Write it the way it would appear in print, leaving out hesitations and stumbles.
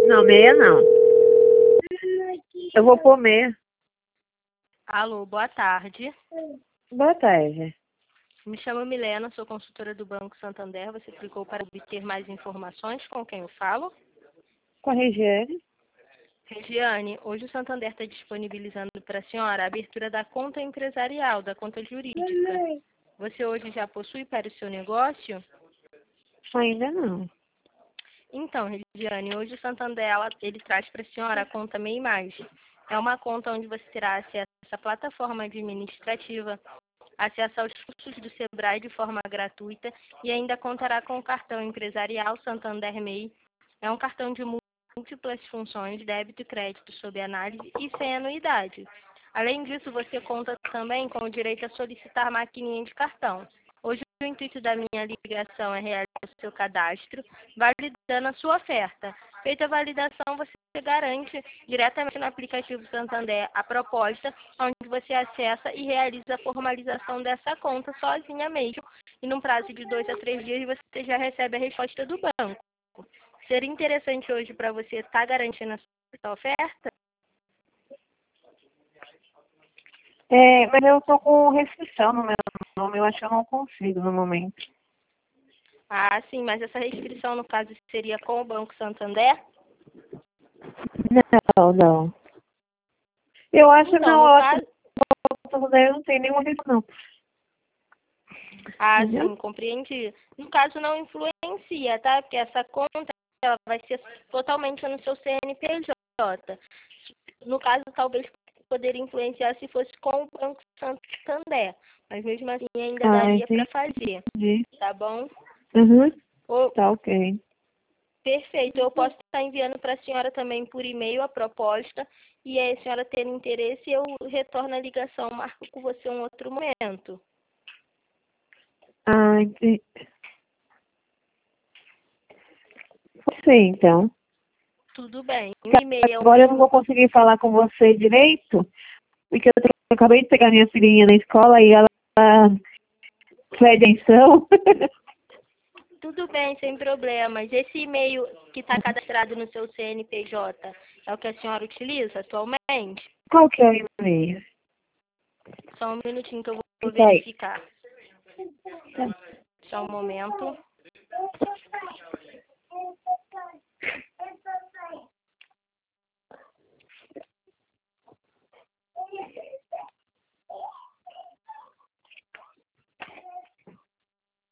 Não, meia não. Eu vou pôr meia. Alô, boa tarde. Boa tarde. Me chamo Milena, sou consultora do Banco Santander. Você clicou para obter mais informações. Com quem eu falo? Com a Regiane? Regiane, hoje o Santander está disponibilizando para a senhora a abertura da conta empresarial, da conta jurídica. Você hoje já possui para o seu negócio? Ainda não. Então, Regiane, hoje o Santander ele traz para a senhora a conta Meia Imagem. É uma conta onde você terá acesso à plataforma administrativa, acesso aos cursos do Sebrae de forma gratuita e ainda contará com o cartão empresarial Santander MEI. É um cartão de múltiplas funções, débito e crédito sob análise e sem anuidade. Além disso, você conta também com o direito a solicitar maquininha de cartão. Hoje, o intuito da minha ligação é realizar o seu cadastro, validando a sua oferta. Feita a validação, você garante diretamente no aplicativo Santander a proposta, onde você acessa e realiza a formalização dessa conta sozinha mesmo. E num prazo de 2 a 3 dias, você já recebe a resposta do banco. Seria interessante hoje para você estar garantindo essa oferta? Mas eu tô com restrição no meu nome. Eu acho que eu não consigo no momento. Ah, sim, mas essa restrição, no caso, seria com o Banco Santander? Não. Eu acho que Então, não. no Eu acho caso... que o Santander não tem nenhuma restrição. Ah, Entendeu? sim, compreendi. No caso, não influencia, tá? Porque essa conta ela vai ser totalmente no seu CNPJ. No caso, talvez poderia influenciar se fosse com o Banco Santander. Mas mesmo assim ainda daria para fazer, Entendi. tá bom? Uhum. Ô, Tá ok. perfeito. Eu posso estar enviando para a senhora também por e-mail a proposta. E aí, a senhora tendo interesse, eu retorno a ligação, marco com você um outro momento. Ah, entendi. Sim, então. Tudo bem. O e-mail é o Agora eu não vou mesmo. conseguir falar com você direito, porque eu acabei de pegar minha filhinha na escola e ela pede atenção. Tudo bem, sem problemas. Esse e-mail que está cadastrado no seu CNPJ é o que a senhora utiliza atualmente? Qual que é o e-mail? Só um minutinho que eu vou Tá aí. verificar. Só um momento.